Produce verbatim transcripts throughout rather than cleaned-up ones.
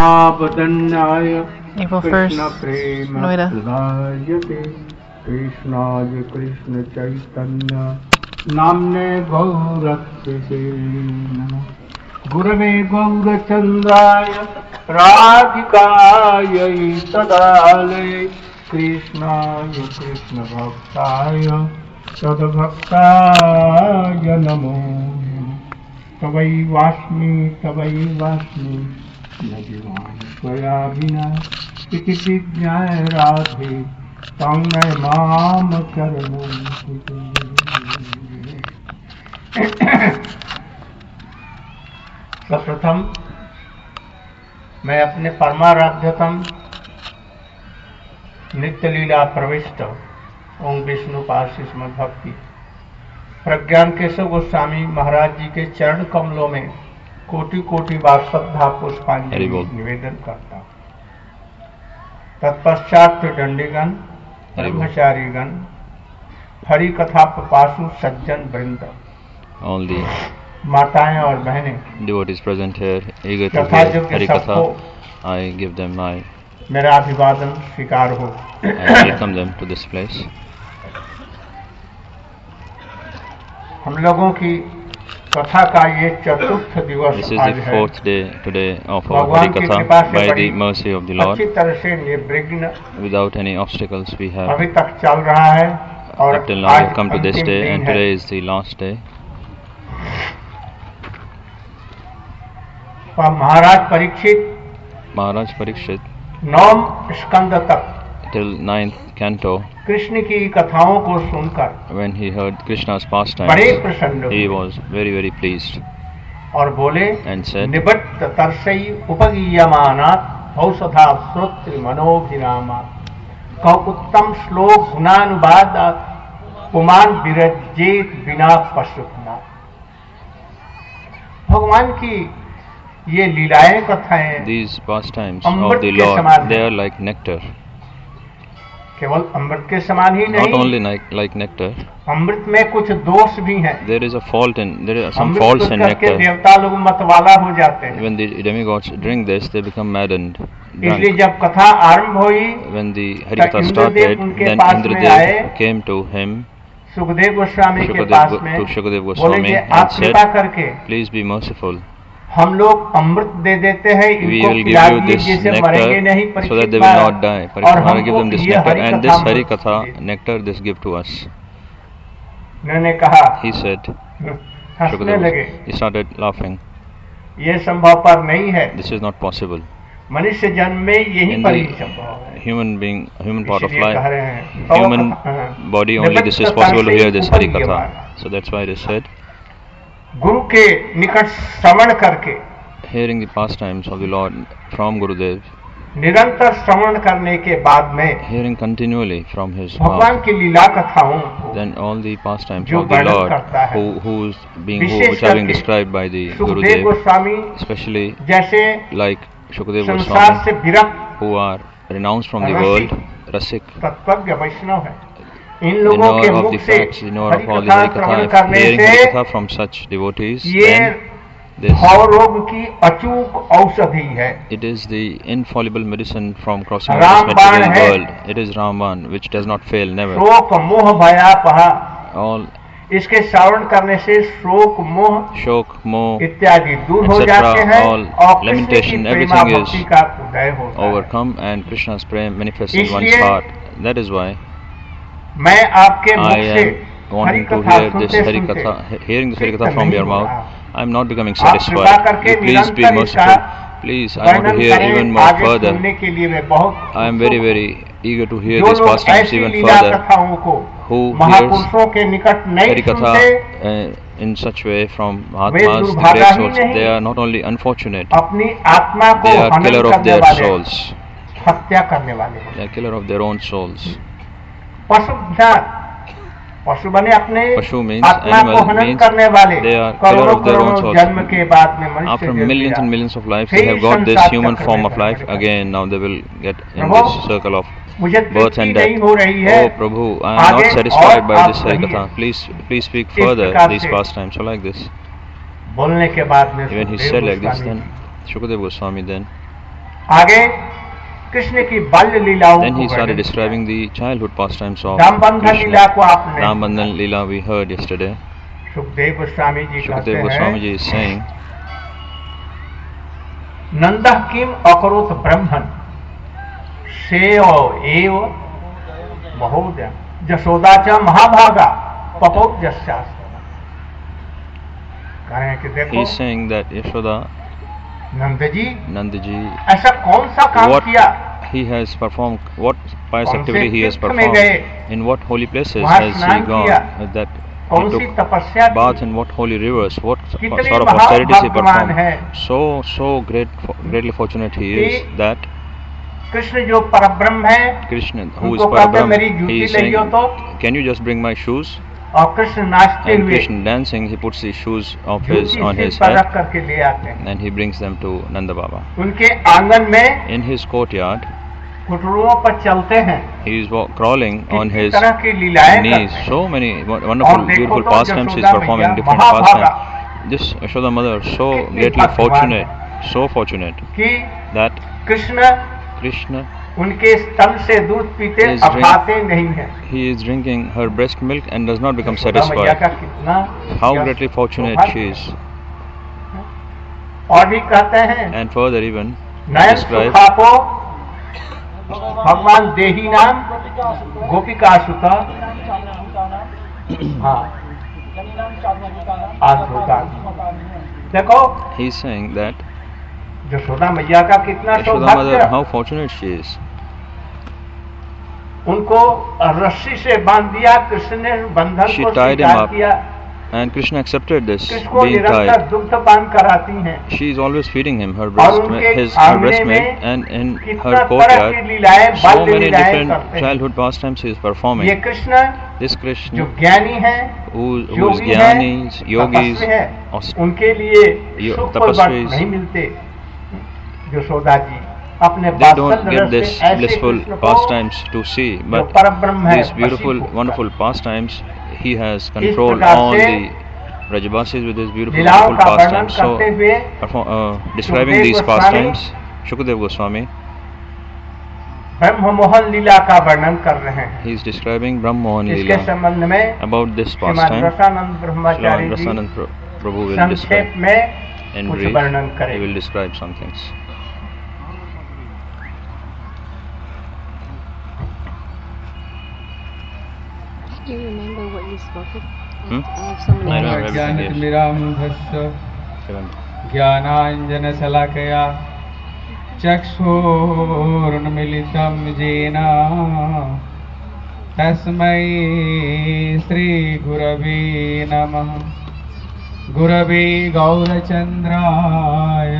महावदन्याय April first, Krishna प्रेम Noida. प्रदायते कृष्णाय कृष्ण चैतन्य नाम्ने गौरक्षसे नमः गुरवे गौरचन्द्राय राधिकायै तदालये कृष्णाय कृष्ण भक्ताय तद्भक्ताय नमो तवैवास्मि तवैवास्मि न जीवामि त्वया विना इति विज्ञाय राधे तन्मय माम चरणं सर्वप्रथम मैं अपने परमाराध्यतम नित्य लीला प्रविष्ट ओम विष्णुपाद श्रीमद् भक्ति प्रज्ञान केशव गोस्वामी महाराज जी के चरण कमलों में कोटि कोटि बार श्रद्धा पुष्पांजलि निवेदन करता हूँ। तत्पश्चात दंडीगण ब्रह्मचारीगण हरि कथा प्रपासु सज्जन वृंद all the माताएं और बहनें devotees present here eager to hear Hari Katha, I give them my मेरा अभिवादन स्वीकार हो। I welcome them to this place. हम लोगों की कथा का ये चतुर्थ दिवस This is आज the है। fourth day today of our भगवान Hari की Katha. कृपा से By बड़ी the mercy of the Lord, अच्छी तरह से निर्विघ्न without any obstacles we have अभी तक चल रहा है और up till now we आज have come to this अंतिम day, दिन and है। today is the last day. और महाराज परीक्षित Maharaj Parikshit नौम स्कंद तक till ninth canto, कृष्ण की कथाओं को सुनकर when he heard Krishna's pastimes, बड़े प्रसन्न he हुए was very very pleased और बोले and said, निबट्ट तरसई उपगीयमानात् औषधा श्रोत्र मनोभिरामात् कौ उत्तम श्लोक गुणानुवाद पुमान विरजेत बिना पशुना। भगवान की ये लीलाएं कथाएं these pastimes Amrit of the के Lord, समान they हैं। are like nectar. केवल अमृत के समान ही Not नहीं, only like, like nectar, अमृत में कुछ दोष भी हैं। there is a fault in, there are some Amrit faults को in करके nectar. देवता लोग मतवाला हो जाते हैं। When the demigods drink this, they become maddened, इसलिए drunk. जब कथा आरंभ हुई When the तो Harikatha इंद्रदेव started, उनके then पास में आए, Indradev came to him, Sukhdev Goswami के Shukadev पास Go- में to Shukadev बोले Goswami कि and आप said, कृपा करके please be merciful. हम लोग अमृत दे देते हैं, We इनको will पिला give you दिए this जिससे मरेंगे नहीं nectar so that Parikshit they will Maharaj, not die. और Parikshit Maharaj give हमको them this ये nectar, हरि and this कथा Hari Amrit Katha they. nectar, this give to us. उन्होंने कहा, He said, हंसने Shukadev, लगे, he started laughing. ये संभव पर नहीं है, This is not possible. मनुष्य जन्म में यही In पर ही the संभव है। human being, human part of इसलिए कह life, रहे हैं, तो human हाँ, body, only this is निबट्ट possible to तरसई hear this Hari Katha. उपगीयमानात्। So that's why it is said, गुरु के निकट श्रवण करके, hearing the pastimes of the Lord from Gurudev, निरंतर श्रवण करने के बाद में hearing continually from his भगवान mouth, की लीला कथाओं को then all the pastimes जो of the वर्णन Lord, करता है, who who's being who, wishes which are being करके described by the Sukhdev Gurudev, Goswami especially जैसे like Shukadev संसार Goswami, से विरक्त who are renounced from the Rasik, world, Rasik, तत्वज्ञ वैष्णव है, इन the लोगों के knower of मुख the से facts, the knower Hari of all the कथा Hari श्रवण Katha, करने hearing से Hari Katha from such devotees, ये then this, भाव रोग की अचूक औषधि है। it is the infallible medicine from crossing over Ram this बाण material है। world. It is Ramban, which does not fail, never. शोक मोह भयापहा, All इसके श्रवण करने से शोक मोह shok, moh, इत्यादि दूर हो et cetera, जाते हैं all और कृष्ण की lamentation, प्रेमा everything is भक्ति का उदय होता है। overcome, and Krishna's prayers manifest in one's इसलिए heart. That is why मैं आपके मुख I से am हरि wanting to कथा hear this सुनते Hari सुनते Katha, he- hearing this Hari तृप्त Katha from नहीं your हो mouth. रहा। I am not becoming आप कृपा satisfied. करके You please be निरंतर इसका merciful. Please, I want to वर्णन hear करें, even more आगे further. सुनने के लिए मैं बहुत I am उत्सुक very, हूँ। very eager to hear जो these लोग pastimes ऐसी even लीला further. कथाओं को Who hears महापुरुषों के निकट नहीं Hari Katha सुनते, uh, in such way from way Mahatmas, the दुर्भागा great he souls, नहीं, they are not only unfortunate, अपनी आत्मा को they are हनन killer of करने their वाले, souls. हत्या करने वाले हैं। They are killer of their own souls. पशु ध्यान, पशु बने अपने Pashu means आत्मा को animal, हनन means करने वाले, they are killer करोड़ों of their own करोड़ों souls. जन्म के बाद में मनुष्य After जन्म millions लिया। and millions of lives, फिर they have got this संसार human चक्र form में of life रहने again. Now they will get in Prabhu, this circle of मुझे birth तृप्ति and नहीं death. हो रही है, Oh Prabhu, I am आगे not satisfied और by आप this Hari कहिए। Katha. Please, please speak इस further प्रकार these से pastimes. So like this. बोलने के बाद में When he Sukhdev said like this, Goswami then Shukadev Goswami then आगे कृष्ण की बाल्य लीलाओं Then he को started describing the childhood pastimes of रामबंधन लीला को Krishna. आपने Rambandhan Leela we heard yesterday. Sukhdev Goswami ji कहते Shukdev Goswami ji हैं is saying, नंदः किम अकरोत ब्रह्मन् सेव एव महोदय जशोदा च महाभागा पपौजस्यास्त। कहें कि he देखो is saying that Yashoda, Nand ji Nanda ji, ऐसा कौन सा काम what किया, he has performed, what pious कौन से activity he has तीर्थ में performed, गए, in what holy places वहाँ has he स्नान gone, किया, uh, that कौन he सी took तपस्या की, bath in what holy rivers, what कितने sort of austerities he महाभगवान performed. है। So, so great, greatly fortunate he is कि that कृष्ण जो परब्रह्म है Krishna, who is उनको कहते हैं Parabrahm, मेरी he जूती is ले saying, लियो तो, can you just bring my shoes? और कृष्ण नाचते And हुए Krishna dancing, he puts the shoes of his जूती on सिर his पर head रख करके ले आते हैं। and he brings them to Nanda Baba. उनके आंगन में In his courtyard, घुटनों पर चलते हैं, he is wa- crawling on किस his तरह की लीलाएं knees. करते हैं। So many wo- और wonderful, देखो beautiful तो pastimes he is Yashoda performing, मैया different Mahabhaga pastimes. This Yashoda mother, so कितनी greatly भगवान fortunate, है so fortunate कि that कृष्ण Krishna, उनके स्तन से दूध पीते Is अखाते नहीं है। he is drinking her breast milk and does not become Yashoda मैया satisfied. का कितना How यश greatly fortunate सौभाग्य। she is. और भी कहते हैं And further even Nayan describes सुखापो भगवान देही नाम गोपिका सुता हाँ आंध्रोता। देखो he is saying that Yashoda मैया का कितना Yashoda mother, सौभाग्य, how fortunate she is. उनको रस्सी से बांध दिया, कृष्ण ने बंधन She को tied him स्वीकार up. किया, And Krishna accepted this, Krishna को being निरंतर tied. दुग्ध पान कराती हैं। She is always feeding him her और breast, उनके his her breast आंगने milk, में and in कितना her तरह की courtyard, लीलाएं so बाल्य many लीलाएं different करते हैं। childhood pastimes he is performing. ये कृष्ण This जो Krishna, ज्ञानी है, who, who is योगी है, jnanis, yogis, तपस्वी है, aus- उनके लिए यो- सुख और तपस्वी, नहीं मिलते। यशोदा जी अपने they don't वात्सल्य get रस this से ऐसे blissful कृष्ण को pastimes to see, जो but परब्रह्म है these beautiful, वशीभूत wonderful करते हैं। pastimes, he has control प्रकार all से the Brajabasis with his beautiful, लीलाओं wonderful का वर्णन pastimes. So, करते हुए perform, uh, describing Sukhdev these Goswami pastimes, Shukdev Goswami, ब्रह्म मोहन लीला का वर्णन कर रहे हैं। he is describing Brahma Mohan इसके Leela. संबंध में About this Shrimad pastime, रसानंद Brahmachari Sri ji Rasanand Pra- Prabhu will संक्षेप describe. में In कुछ brief, वर्णन he करें। will describe some things. Do you remember what you spoke of? Hmm? I have so many I don't notes. remember. Yes. ज्ञानतिमिरान्धस्य Seven. ज्ञानाञ्जनशलाकया चक्षुरुन्मिलितं येन तस्मै श्रीगुरवे नमः। गुरवे गौरचन्द्राय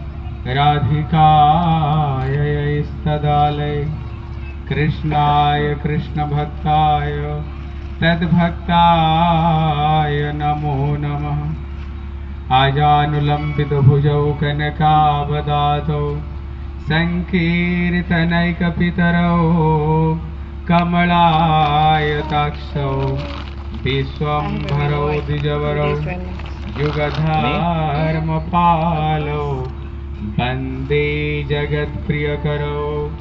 राधिकाय स्तदालय कृष्णाय कृष्णभक्ताय तद्भक्ताय नमो नमः। आजानुलम्बितभुजौ कनकावदातौ सङ्कीर्तनैकपितरौ कमलायताक्षौ विश्वम्भरौ द्विजवरौ युगधर्मपालौ वन्दे जगत्प्रियकरौ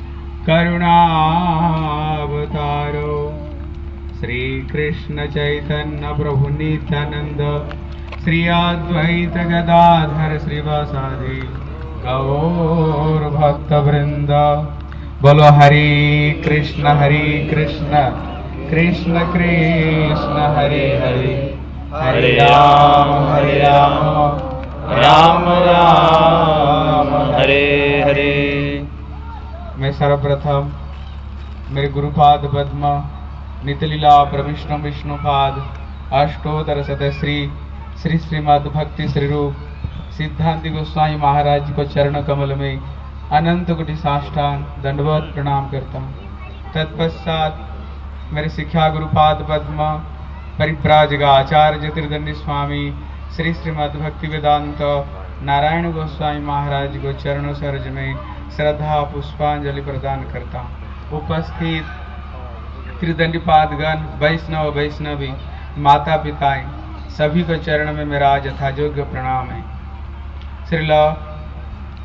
करुणावतारौ श्रीकृष्ण चैतन्य प्रभु नित्यानंद श्री अद्वैत गदाधर श्रीवासादि गौर भक्त वृंद। बोलो हरे कृष्ण हरे कृष्ण कृष्ण कृष्ण हरे हरे हरे राम हरे राम राम राम हरे हरे। मैं सर्वप्रथम मेरे गुरुपाद पद्म नितलीला प्रविष्णु विष्णुपाद अष्टोत्तर शतश्री श्री श्रीमद् भक्ति श्री रूप सिद्धांत गोस्वामी महाराज को चरण कमल में अनंत कोटि साष्टांग दंडवत प्रणाम करता हूँ। तत्पश्चात मेरे शिक्षा गुरुपाद पद्म परिव्राजक आचार्य ज्योतिर्दंडी स्वामी श्री श्रीमद् भक्ति वेदांत नारायण गोस्वामी महाराज को चरणों सरज में श्रद्धा पुष्पांजलि प्रदान करता हूँ। उपस्थित त्रिदंडी पादगण वैष्णव वैष्णवी माता पिताएं सभी को चरण में मेरा यथायोग्य प्रणाम है। Srila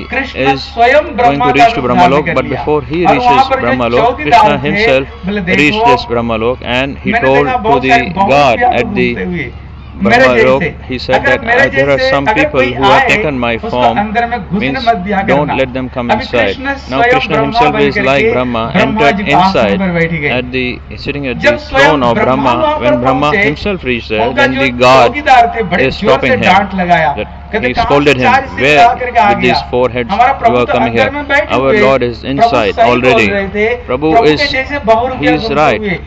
is going to reach to Brahmalok, but before he reaches Brahmalok, Krishna himself reached this Brahmalok, and he told to the God at the Brahma Lok, he said that uh, there are some people who have taken my form, means don't let them come inside. Now Krishna himself is like Brahma, entered inside at the sitting at the throne of Brahma. When Brahma himself reached there, then the God is stopping him. That he scolded him, where with these four heads you are coming here? Our Lord is inside already. Prabhu is, he is right.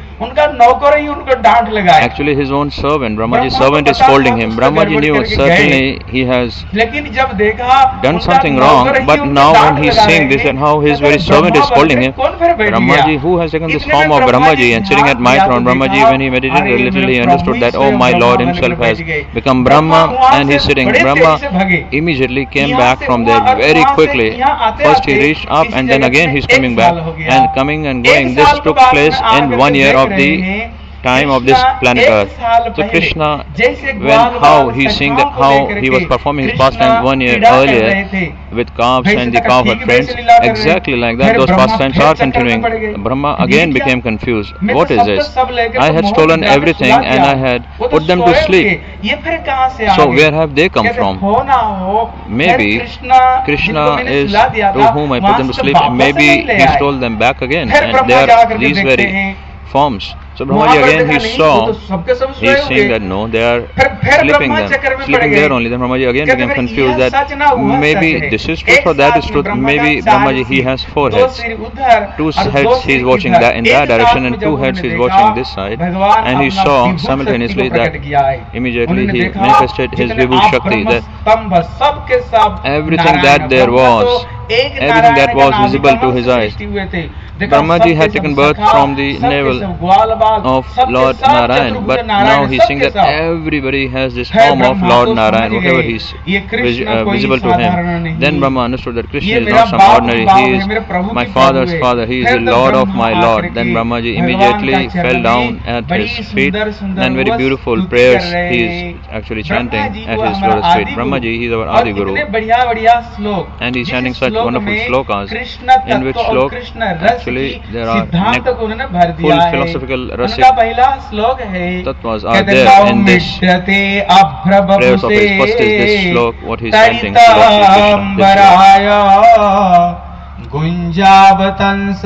Actually his own servant, Brahmaji's servant is scolding him. Brahmaji knew certainly he has done something wrong, but now when he is seeing this and how his very servant is scolding him, Brahmaji, who has taken this form of Brahmaji and sitting at my throne, Brahmaji, when he meditated a little, he understood that, oh, my Lord himself has become Brahma and he is sitting. Brahma immediately came back from there very quickly. First he reached up and then again he is coming back and coming and going. This took place in one year of the time of this planet Earth. So Krishna, when how he is seeing that how he was performing his pastimes one year earlier with calves and the cow herd friends, exactly like that those pastimes are continuing. Brahma again became confused. What is this? I had stolen everything and I had put them to sleep. So where have they come from? Maybe Krishna is to whom I put them to sleep. Maybe he stole them back again and they are these very forms. So Brahmaji again he saw, he is saying that no, they are sleeping them, sleeping there only. Then Brahmaji again became confused that maybe this is truth or that is truth. Maybe Brahmaji he has four heads. Two heads he is watching that in that direction and two heads he is watching this side. And he saw simultaneously that immediately he manifested his Vibhu Shakti, that everything that there was, everything that was visible to his eyes. Brahmaji had taken birth from the navel of Lord Narayan, but now he is seeing that everybody has this form of Lord Narayan, whatever he is vis uh, visible to him. Then Brahma understood that Krishna is not some ordinary, he is my father's father, he is the Lord of my Lord. Then Brahmaji immediately fell down at his feet and very beautiful prayers he is actually chanting at his lotus feet. Brahmaji, he is our Adi Guru and he is chanting such wonderful slokas, in which slok actually there are full philosophical rasic tattvas are there in this prayers of his. First is this slok, what he is chanting, Gunjavatans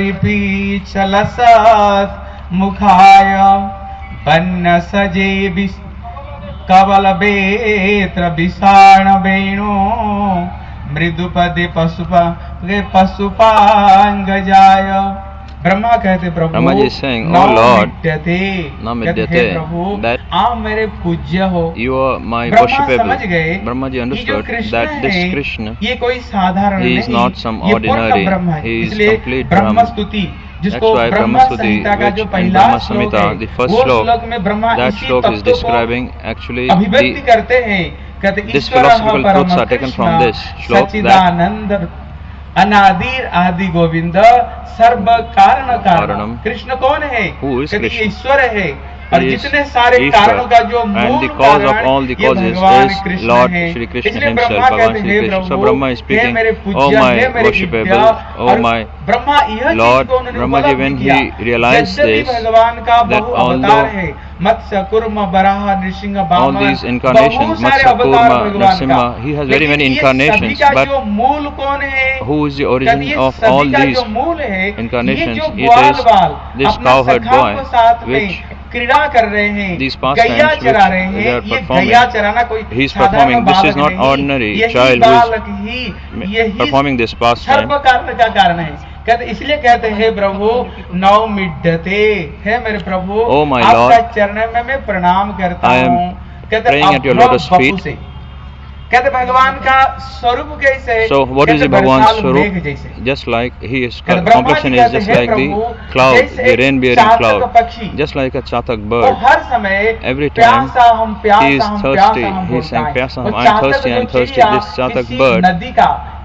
paripichalasat mukhaya banna saje bis kavala betra bisana beno mridupade pasupa pasupangajaya. Brahma कहते प्रभु, Brahmaji is saying, oh Lord, Namidyate, that you are my worshipable. Brahmaji understood that this Krishna, he is not some ordinary, he is complete Brahman. That's why Brahma Stuti, which in Brahma Samhita, the first slok, that slok is describing actually the, this philosophical truths are taken from this slok, that अनादिर आदि गोविंद सर्व कारण कारणम. कृष्ण कौन है? कहते ईश्वर है और जितने सारे कारणों का जो मूल कारण ये भगवान कृष्ण है. इसलिए ब्रह्मा कहते हैं प्रभु, हे मेरे पूज्य, हे मेरे दिव्य. और ब्रह्मा यह चीज को उन्होंने बोला किया, यद्यपि भगवान का बहु अवतार है, Matsya, Kurma, Baraha, Nrsimha, Vamana, all these incarnations, Matsya, Kurma, Nrsimha, he has very many incarnations, but who is the origin of all these incarnations? It is this cowherd boy, which these pastimes which they are performing, he is performing. This is not ordinary child who is performing this pastime. कहते इसलिए कहते हैं प्रभु नौ मिड्ढते, है मेरे प्रभु oh आपका चरण में मैं प्रणाम करता हूँ. कहते अब से कहते भगवान का स्वरूप कैसे? So what is the Bhagwan's Swarup? Just like he is, complexion is just like the cloud, the rain bearing cloud, just like a chatak bird. Every time he is thirsty, he is saying Pyasa, I am thirsty, I am thirsty. This chatak bird,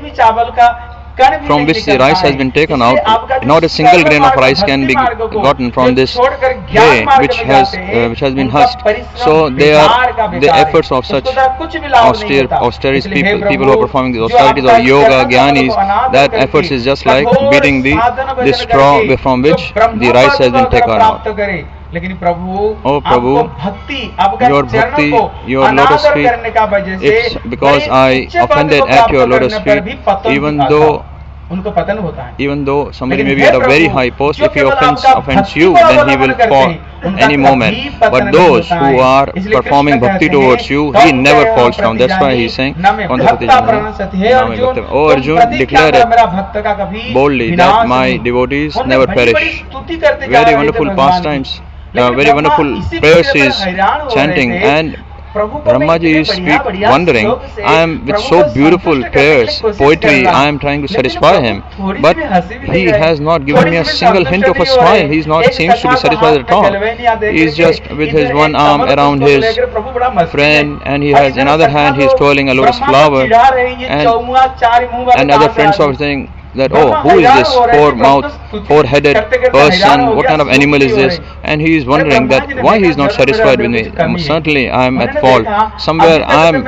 भी चावल का कण भी from नहीं which the निकलता rice है। has been taken इसलिए out, आपका जो not a single कर्म grain of मार्ग, rice can भक्ति be मार्ग को gotten from जो this छोड़कर ज्ञान hay मार्ग which में has जाते uh, हैं, which has been उनका husked. परिश्रम So they बेकार का are the बेकार है। efforts of such उसको तो कुछ भी लाभ नहीं austere होता। austerities इसलिए हे people people who are Prabhu, performing the जो austerities आपका or yoga चरण कमल gyanis, को अनादर that करके efforts is just like कठोर beating the साधन the भजन straw करके from जो which ब्रह्म the rice पद has को been अगर taken प्राप्त out. करे, लेकिन प्रभु Oh Prabhu, आपको भक्ति, आपका your चरणों bhakti, को your lotus अनादर feet, करने का वजह से it's because बड़े I ऊंचे पद offended को at प्राप्त your lotus करने पर भी feet, पतन even हुआ था। though उनको पतन होता है। Even though somebody may be at a very high post, if he offends offends you, then he will fall any moment. But those who are performing bhakti towards you, he never falls down. That's why he is saying, "O Arjun, declare it boldly that my devotees never perish." Very wonderful pastimes, uh, very wonderful prayers he is chanting, and Brahmaji is speak, wondering, I am with so beautiful prayers, poetry, I am trying to satisfy him, but he has not given me a single hint of a smile. He is not seems to be satisfied at all. He is just with his one arm around his friend, and he has another hand he is twirling a lotus flower, and, and other friends are saying that, oh, who is this four-mouthed, four-headed person, what kind of animal is this? And he is wondering that why he is not satisfied with me. Um, certainly I am at fault. Somewhere I am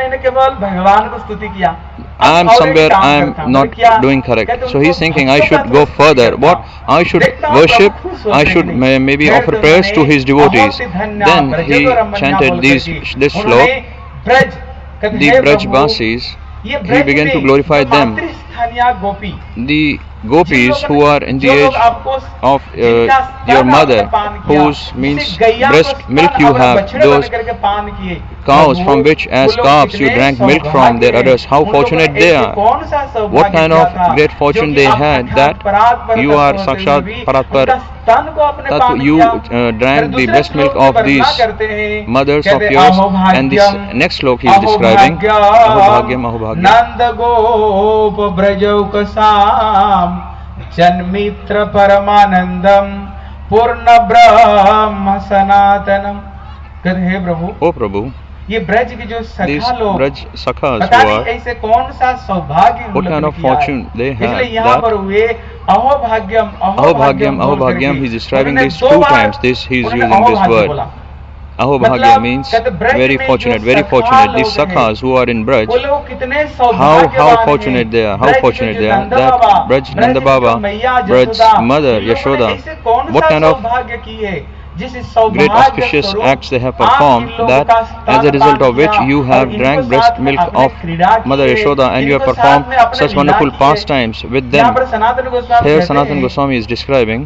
I am somewhere I am not doing correct. So he is thinking I should go further. What? I should worship, I should may, maybe offer prayers to his devotees. Then he chanted these, this slok, the Brajbasis, he began to glorify them. The gopis who are in the age of uh, your mother, whose means breast milk you have, those cows from which as calves you drank milk from their udders, how fortunate they are. What kind of great fortune they had that you are Sakshat Paratpar, that you uh, drank the breast milk of these mothers of yours. And this next slok he is describing, Ahobhagyam, Ahobhagyam. Nanda Gop Brajaukasam Janmitra Paramanandam Purna Brahma Sanatanam. कहते हे प्रभु, ओ प्रभु, ये ब्रज के जो सखा लोग, ब्रज सखास पता नहीं ऐसे कौन सा सौभाग्य what kind of fortune they have, इसलिए यहाँ पर हुए अहोभाग्यम अहोभाग्यम अहोभाग्यम he is describing this two times. This he is using this word. Ahobhagya means very fortunate, very fortunate. These sakhas who are in Braj, how how fortunate they are, how fortunate they are. That Braj Nanda Baba, Braj's mother Yashoda, what kind of great auspicious acts they have performed, that as a result of which you have drank breast milk of Mother Yashoda and you have performed such wonderful pastimes with them. Here Sanatana Goswami is describing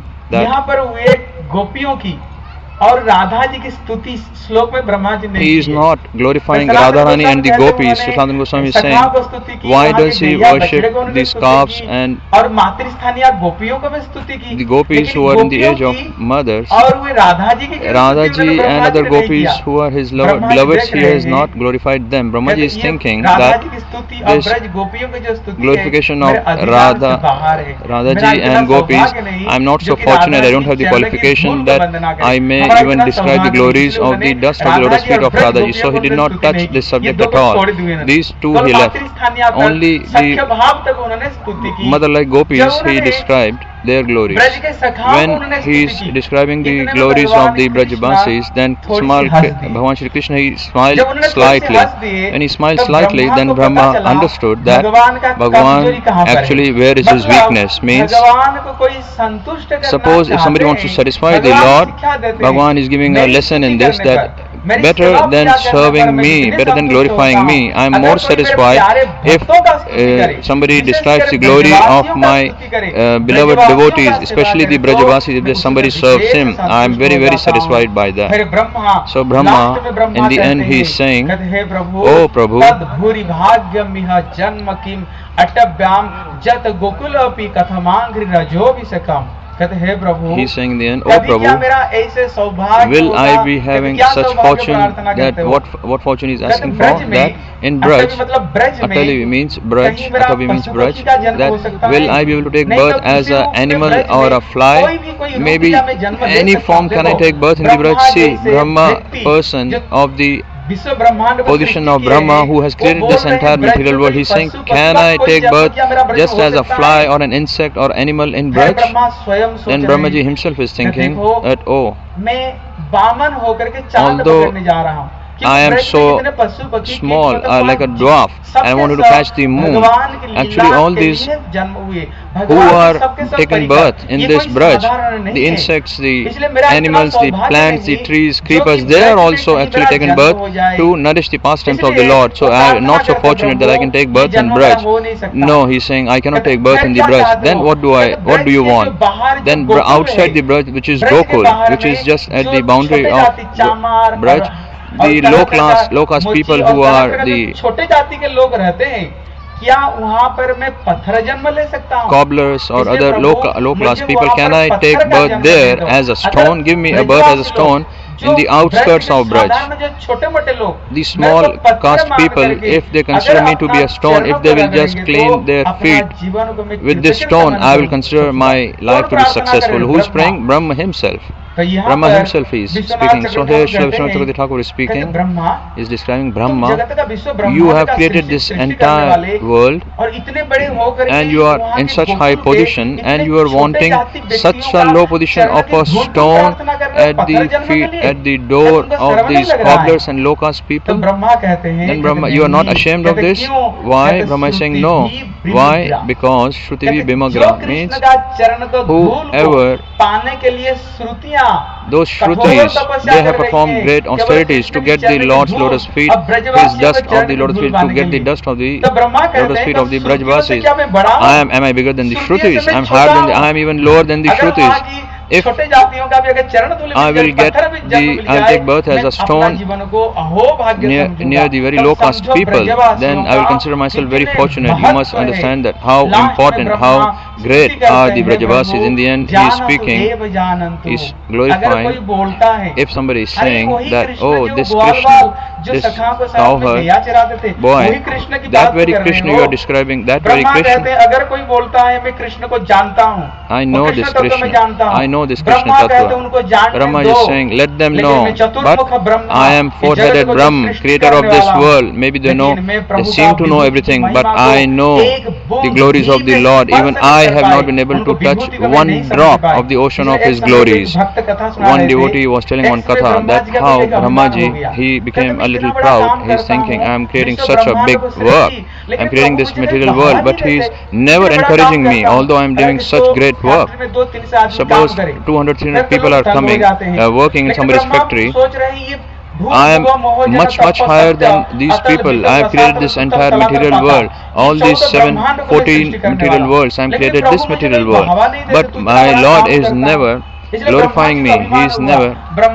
that और राधा जी की स्तुति श्लोक में ब्रह्मा जी ने he is not glorifying Radharani and the gopis. Sanatana Goswami is saying, why does he worship these calves and और मातृस्थानीय गोपियों को भी स्तुति की, the gopis who are in the age of mothers, और वे राधा जी की Radha ji and other gopis who are his beloveds, he has not glorified them. Brahmaji is thinking that this glorification of Radha, Radha ji and gopis, I am not so fortunate, I don't have the qualification that I may even describe the glories of the dust of the lotus feet of Radhaji. So he did not touch this subject at all. These two he left. Only the mother-like gopis he described their glories. When he is describing the glories of the Brajbasis, then small Bhagavan Shri Krishna he smiled slightly. When he smiled slightly, then Brahma understood that Bhagavan actually where is his weakness. Means, suppose if somebody wants to satisfy the Lord, Bhagavan is giving a lesson in this, that better than serving me, better than glorifying me, I am more satisfied if uh, somebody describes the glory of my uh, beloved devotees, especially the Brajavasis, if somebody serves him, I am very very satisfied by that. So Brahma, in the end he is saying, Oh Prabhu, he is saying in the end, Oh Prabhu, will I be having such fortune, that what what fortune is asking for, that in Braj, Atali means Braj, Atavi means Braj, that will I be able to take birth as an animal or a fly? Maybe any form can I take birth in the Braj? See, Brahma, person of the position of Brahma who has created this entire material world, he is saying, can I take birth just as a fly or an insect or animal in Braj? Then Brahmaji himself is thinking that, oh, although I am so small, uh, like a dwarf, and I wanted to catch the moon. Actually, all these who are taken birth in this Braj, the insects, the animals, the plants, the trees, creepers, they are also actually taken birth to nourish the pastimes of the Lord. So I am not so fortunate that I can take birth in Braj. No, he's saying I cannot take birth in the Braj. Then what do I? What do you want? Then br- outside the Braj, which is Gokul, which is just at the boundary of Braj, the low class, low caste people who are the cobblers or other low, low class people, can I take birth there as a stone? Give me a birth as a stone in the outskirts of Braj. The small caste people, if they consider me to be a stone, if they will just clean their feet with this stone, I will consider my life to be successful. Who is praying? Brahma himself. Brahma himself is speaking. So here Srila Vishwanath Chakravarti Thakur is speaking, is describing Brahma. You have created this entire world and you are in such high position and you are wanting such a low position of a stone at the feet, at the door of these cobblers and low caste people. Then Brahma, you are not ashamed of this? Why? Brahma is saying no. Why? Because Shruti Bimagra means whoever, those Shrutis, they have performed great austerities to get the Lord's lotus feet, his dust of the lotus feet, to get the dust of the lotus feet of the Brajvasis. I am, am I bigger than the Shrutis? I am higher than the, I am even lower than the Shrutis. If I will get the, I will take birth as a stone near, near the very low caste people, then I will consider myself very fortunate. You must understand that how important, how great are the Brajavasis. In the end, he is speaking, he is glorifying. If somebody is saying that, oh, this Krishna, this cowherd boy, that very Krishna you are describing, that very Krishna, I know this Krishna, I know this Krishna Tattva. Brahma is saying, let them know, but I am four-headed Brahma, creator of this world. Maybe they know, they seem to know everything, but I know the glories of the Lord. Even I have not been able to touch one drop of the ocean of his glories. One devotee was telling one katha that how Brahmaji, he became a little proud. He is thinking, I am creating such a big work, I am creating this material world, but he is never encouraging me, although I am doing such great work. Suppose two hundred, three hundred people are coming, uh, working in somebody's factory. I am much, much higher than these people. I have created this entire material world. All these seven, fourteen material worlds, I have created this material world. But my Lord is never glorifying me. He is never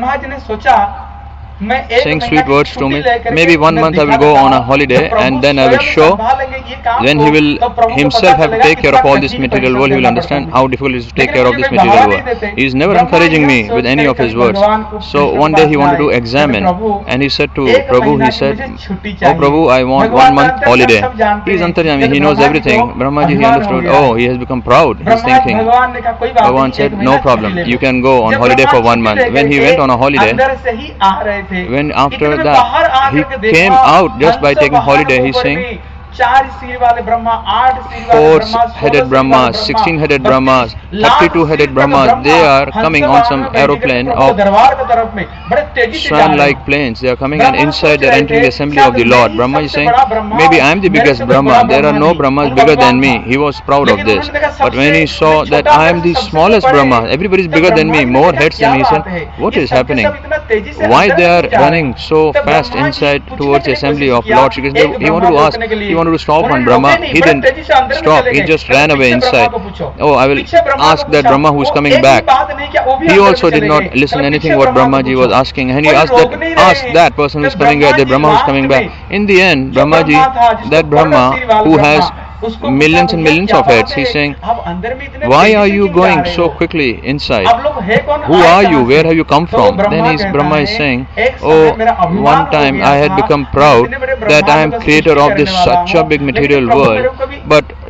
saying sweet words to me. Maybe one month I will go on a holiday and then I will show. Then he will himself have to take care of all this material world. He will understand how difficult it is to take care of this material world. He is never encouraging me with any of his words. So one day he wanted to examine and he said to Prabhu, he said, oh Prabhu, I want one month holiday. He is Antaryami, he knows everything. Brahmaji, he understood, oh, he has become proud. He is thinking. Bhagavan said, no problem, you can go on holiday for one month. When he went on a holiday, when after that he came out just by taking holiday, he saying, four-headed Brahmas, sixteen-headed Brahmas, thirty-two-headed Brahmas, they are coming on some aeroplane of swan-like planes. They are coming and inside they are entering the assembly of the Lord. Brahma is saying, maybe I am the biggest Brahma, there are no Brahmas bigger than me. He was proud of this. But when he saw that I am the smallest Brahma, everybody is bigger than me, more heads than me, he said, what is happening? Why they are running so fast inside towards the assembly of Lord Shri Krishna? He wanted to ask, he wanted to stop on Brahma. He didn't stop, he just ran away inside. Oh, I will ask that Brahma who is coming back. He also did not listen to anything what Brahmaji was asking, and he asked that, ask that person who is coming back, that Brahma who is coming back. In the end, Brahmaji, that Brahma who has millions and millions of heads, he's saying, why are you going so quickly inside? Who are you? Where have you come from? Then his Brahma is saying, oh, one time I had become proud that I am creator of this such a big material world, but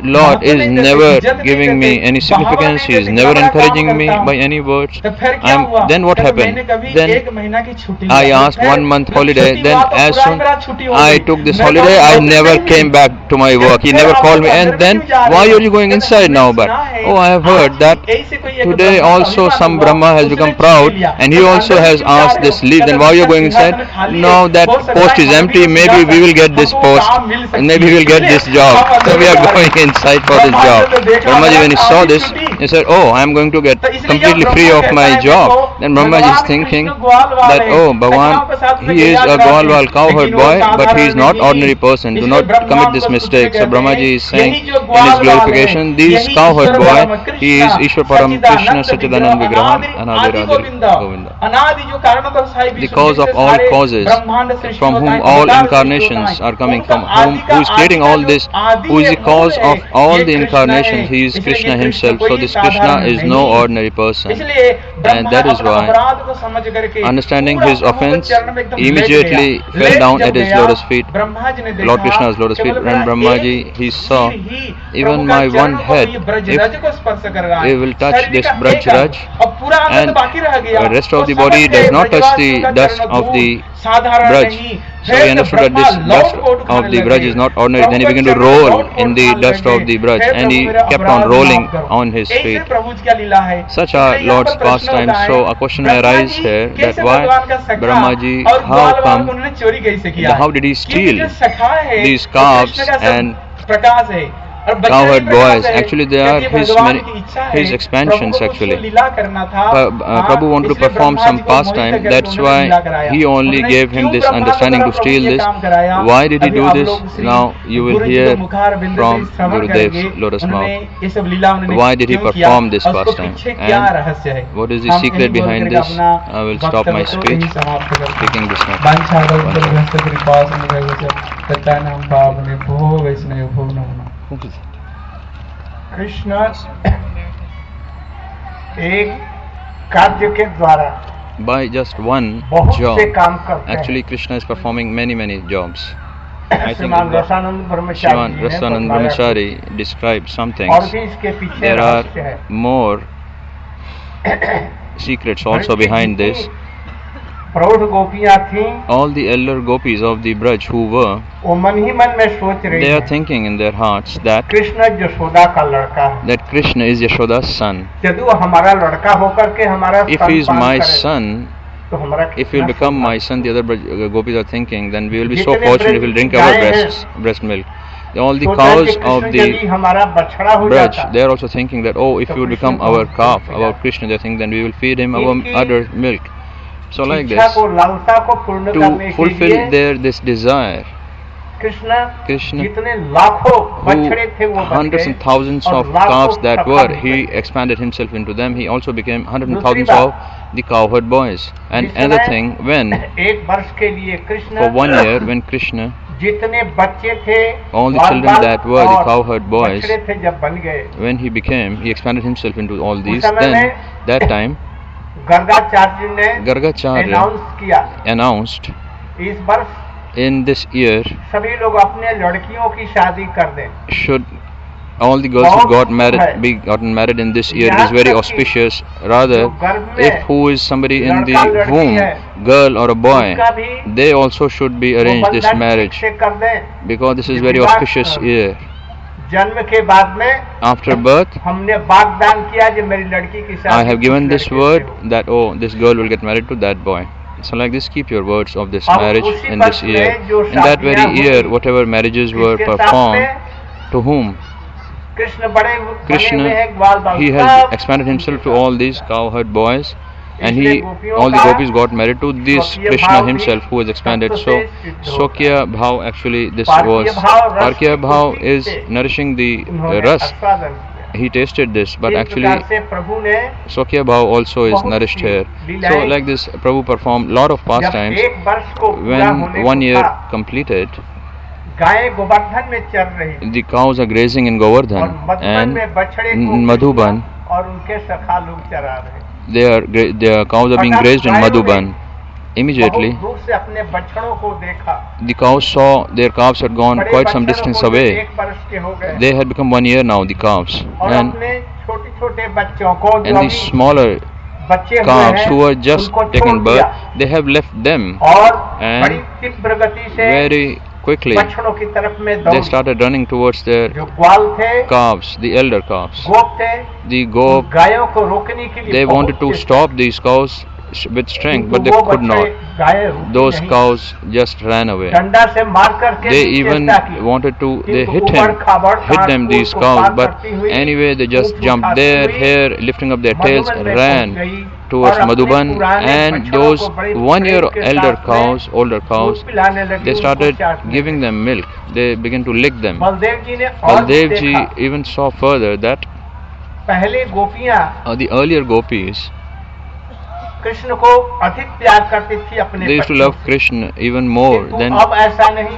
Lord is never giving me any significance. He is never encouraging me by any words. I'm, then what happened? Then I asked one month holiday. Then as soon I took this holiday, I never came back to my work. He never called me. And then why are you going inside now? But oh, I have heard that today also some Brahma has become proud and he also has asked this leave. Then why are you going inside? No, that post is empty. Maybe we will get this post and maybe we will get this job. So we are going inside for this job. Brahmaji, when he saw this, he said, oh, I am going to get completely free of my job. Then Brahmaji is thinking that, oh, Bhagwan, he is a Gwalwal cowherd boy, but he is not ordinary person. Do not commit this mistake. So Brahmaji is saying in his glorification, this cowherd boy, he is Ishwar Param Krishna Sachidanand Vigraham Anadi Radha Govinda. The cause of all causes, from whom all incarnations are coming from, whom, who is creating all this, who is the cause of all the incarnations, he is Krishna himself. So this Krishna is no ordinary person, and that is why, understanding his offense, immediately fell down at his lotus feet, Lord Krishna's lotus feet. When Brahmaji, he saw, even my one head, if it will touch this Braj Raj, and the rest of the body does not touch the dust of the Braj. So he understood that this dust of the Braj is not ordinary. Then he began to roll in the dust of the Braj, and he kept on rolling on his feet. Such are Lord's pastimes. So a question may arise here, that why Brahmaji, how come, how did he steal these calves and cowherd boys? Actually they are his many, his expansions actually. Pa, uh, Prabhu wanted to perform some pastime, that's why he only gave him this understanding to steal this. Why did he do this? Now you will hear from Gurudev's lotus mouth. Why did he perform this pastime? And what is the secret behind this? I will stop my speech, speaking this now. Krishna एक कार्य के द्वारा by just one job, actually Krishna is performing many many jobs. I think Shriman Rasanand Brahmachari described some things. There are more secrets also behind this. All the elder gopis of the Braj who were, they are thinking in their hearts that that Krishna is Yashoda's son. If he is my son, if he will become my son, the other Braj, gopis are thinking, then we will be so fortunate if we will drink our breast, breast milk. All the cows of the Braj, they are also thinking that, oh, if he will become our calf, our Krishna, they think then we will feed him our other milk. So like this, to fulfill their this desire, Krishna, who hundreds and thousands of calves that were, he expanded himself into them. He also became hundreds and thousands of the cowherd boys. And another thing, when for one year, when Krishna, all the children that were the cowherd boys, when he became, he expanded himself into all these, then that time Gargacharya announced, in this year, should all the girls who got married be gotten married in this year. It is very auspicious. Rather, if who is somebody in the womb, girl or a boy, they also should be arranged this marriage, because this is very auspicious year. After birth, I have given this word that, oh, this girl will get married to that boy. So like this, keep your words of this marriage in this year. In that very year, whatever marriages were performed, to whom? Krishna, he has expanded himself to all these cowherd boys, and he, all the gopis got married to this Krishna himself who has expanded. So, Swakya Bhav, actually this was, Parkya Bhav is nourishing the uh, ras. He tasted this, but actually Swakya Bhav also is nourished here. So like this, Prabhu performed lot of pastimes. When one year completed, the cows are grazing in Govardhan and in Madhuban. They are, their cows are being grazed in Madhuban. immediately दूर से अपने बछड़ों को देखा, the cows saw their calves had gone बड़े quite some बछड़ों distance को जो away. एक बरस के हो गए, They had become one year now, the calves, और and अपने छोटे छोटे बच्चों को जो and the अभी smaller बच्चे हुए calves हैं, who were just उनको छोड़ taken birth, दिया they have left them और and बड़ी तीव्र गति से very quickly बछड़ों की तरफ में they दौड़, started running towards their जो ग्वाल थे, calves, the elder calves. गोप थे, The goat, गायों को रोकने के लिए they बहुत wanted to चेष्टा stop these cows sh- with strength, but they वो could बच्चे not. गायें रुकी Those नहीं। cows just ran away. डंडा से मार करके They भी even चेष्टा की, wanted to, they किंतु hit उबड़ him, खाबड़ hit घास them, फूस these को cows, पार but करती हुई anyway they just ऊँट jumped उठाती their हुई hair, lifting up their tails, Madhuban में ran पहुंच गई towards और अपने Madhuban, पुराने and बछड़ों those को बड़े one year प्रेम के elder साथ में cows, older cows, दूध पिलाने लगी, they उनको started चाटने giving लगी। them milk. They began to lick them. Baldev जी ने और Baldev देखा, ji even saw further that पहले गोपियां uh, the earlier gopis, Krishna को अधिक प्यार करती थी अपने they used to बच्चों love से, Krishna even more किंतु than अब ऐसा नहीं,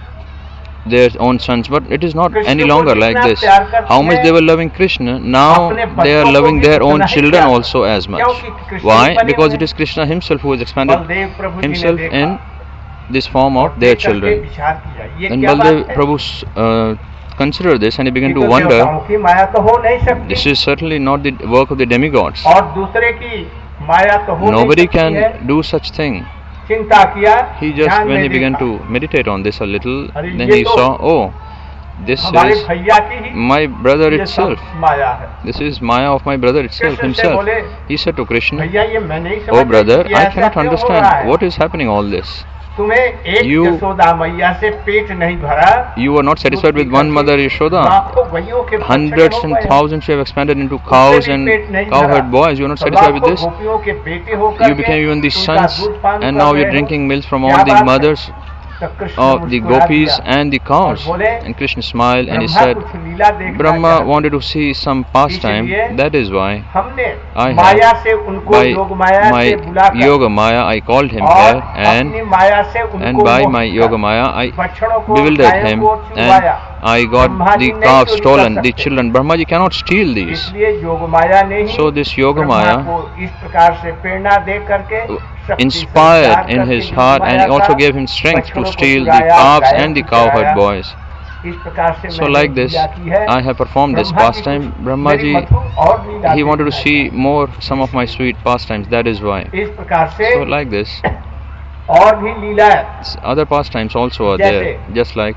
their own sons, but it is not Krishna any को longer like जितना this. प्यार करती How much है, they were loving Krishna, now अपने they are बच्चों को loving भी their own उतना ही children प्यार also as much. क्योंकि कृष्ण Why? ही बने Because हुए it is Krishna himself who has expanded Baldev प्रभु जी ने himself देखा, in this form और of their देख करके children. विचार किया, ये Then क्या Baldev बात है? Prabhu uh, considered this and he began ये to तो wonder, देवताओं की माया तो हो नहीं सकती, this is certainly not the work of the demigods. और दूसरे की माया तो हो नहीं Nobody सकती can है। do such thing. चिंता किया, He just, ध्यान when में he began देखा, to meditate on this a little, अरे then ये he तो saw, oh, this हमारे is भैया की ही my brother ये सब itself. माया है। This is Maya of my brother itself Krishna से himself. बोले, He said to Krishna, भैया ये मैं नहीं oh समझ brother, ये I ऐसा cannot क्यों हो रहा understand है? what is happening all this. तुम्हें एक You- यशोदा मैया से पेट नहीं भरा, You are not satisfied with one mother Yashoda. लाखों गैयों के बछड़े Hundreds हो and गए, thousands you have expanded into उससे cows भी and पेट नहीं cowherd भरा। boys. You are not तो satisfied with लाखों this. गोपियों के बेटे होकर You के became even the उनका sons, दूध पान and कर now रहे you're हो। drinking milk from क्या all the बात है? mothers तो कृष्ण of the मुस्कुरा gopis दिया and the cows. और बोले, And Krishna smiled and he Brahma said, कुछ लीला देखना Brahma चाहते wanted to see some pastime. इसलिए That is why हमने I have, माया से उनको by योग माया my से बुलाकर Yoga Maya, I called him और here, and अपनी माया से उनको and by मोहित my कर, Yoga Maya, I बछड़ों को, bewildered गायों him, को चुराया। and I got Brahma ji the नहीं calves चोरी कर stolen, the सकते। children. Brahmaji cannot steal these. इसलिए योग माया ने ही So this Yoga Brahma Maya को इस प्रकार से प्रेरणा दे करके शक्ति inspired संचार in करके his योग heart, and Maya he also का gave him strength to बछड़ों को steal the चुराया, calves गायों and the को cowherd चुराया। boys. इस प्रकार से So मैंने like this, लीला की है। I have performed this Brahma ji pastime. को- Brahmaji, मेरी मधुर और लीला he wanted to देखना see more some of my sweet pastimes. That is why. है। इस प्रकार से So like this, और भी लीला है। other pastimes also are there. Just like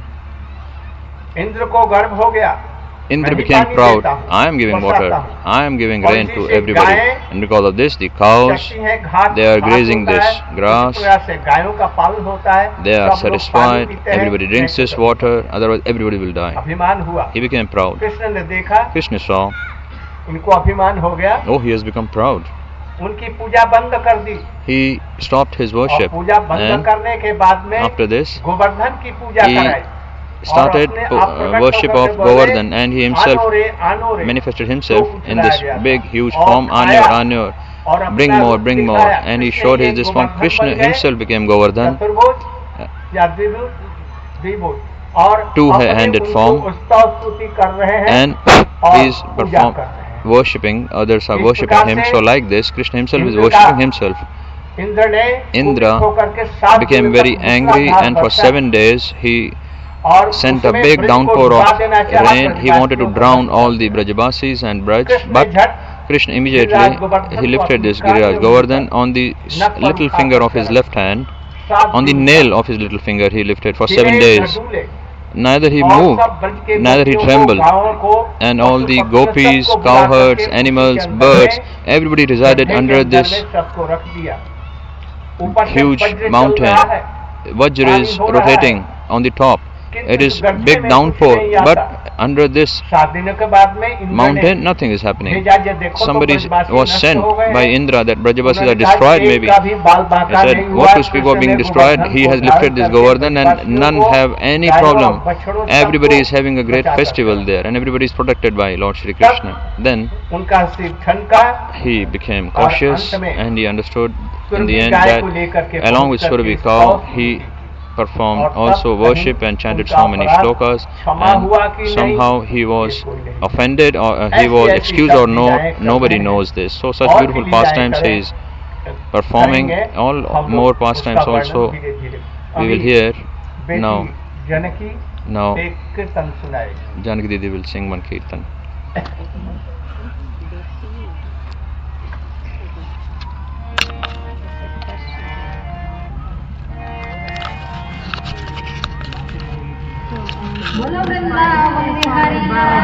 Indra को गर्व हो गया, Indra मैं ही became पानी proud. देता हूँ, I am giving बरसाता water. हूँ। I am giving और rain इसी to से everybody. गायें And because of this, the cows, चरती हैं, घास they are घास grazing होता this है, grass. इसी प्रकार से गायों का पालन होता है, they are सब लोग पानी satisfied. पीते हैं, Everybody drinks this नहीं water. Otherwise, everybody will die. अभिमान हुआ। He became proud. कृष्ण ने देखा, Krishna saw, इनको अभिमान हो गया, oh, he has become proud. उनकी पूजा बंद कर दी He stopped his और worship. पूजा बंद And करने के बाद में after this, गोवर्धन की पूजा he कराई started और अपने to, आप uh, प्रकट worship होकर of के बोले, Govardhan, and he himself "आनो रे, आनो रे", manifested तो himself in उठलाया this गया big, था। huge और form, खाया Anyor, Anyor. और अपना Bring more, रूप bring more. दिखाया। And he कृष्ण showed ये his this form. Govardhan Krishna बन गए, himself became Govardhan. चतुर्भुज या द्विभुज, द्विभुज, और Two-handed अपने form. उनको स्तव स्तुति कर रहे हैं And और he is पूजा perform, कर रहे हैं। worshipping, others are इस worshipping प्रकार him. से So like this, Krishna himself is Indra worshipping का- himself. इंद्र ने Indra कुपित होकर के सात Became दिन very तक angry, मूसलाधार and for Varsha seven days he और sent a उसमें big ब्रज को downpour डुबा of देना चाहा rain. He ब्रजवासियों wanted to को। drown all the Brajabasis and Braj, Krishna but ने झट Krishna Giriraj immediately Govardhan he को lifted this अपनी Giriraj Kali Govardhan on the s- नख पर little उठा finger of कर his रखा। left hand, सात on the दिन nail of his little finger he lifted for हिले seven न days. डूले, Neither he और moved, सब ब्रज के neither he गोपियों को, trembled, गायों को, and all the पशु पक्षियों gopis, सबको बुला cowherds, करके animals, उसके अंदर birds, में everybody resided गड्ढे के under अंदर this में सबको रख दिया। ऊपर से huge वज्र चल mountain. रहा है, Vajra is rotating on the top. It is big downpour, but under this सात दिनों के बाद में इंद्र ने mountain nothing is happening. भेजा, ये देखो तो Somebody ब्रजवासी was नष्ट sent हो गए by हैं। Indra that Brajabasis उन्होंने are कहा, destroyed एक maybe. का भी बाल बांका I said, नहीं what हुआ, to speak Krishna of being ने destroyed? गोवर्धन He को has धारण lifted this करके Govardhan, and ब्रजवासियों none को, have any गायों और problem. बछड़ों Everybody is सबको having a great बचा festival करके। there, and everybody is protected by Lord Shri Krishna. Then उनका सिर ठनका he became और cautious, अंत में and he understood in Surabhi the end गाय को that लेकर के along with पहुंच Surabhi करके cow, सौ he performed और तब also कहीं worship and chanted उनका so many अपराध shlokas, क्षमा हुआ कि and नहीं, somehow he ये was कोई नहीं। offended or uh, he ऐसी was ऐसी excused सब or no, लीलाएं करते nobody हैं। knows this. So such और beautiful भी लीलाएं pastimes करें। he is performing all more pastimes also. We will hear now. Janaki Now एक कीर्तन सुनाए. Janaki Didi will sing one kirtan. बोलो वृंदावन बिहारी लाल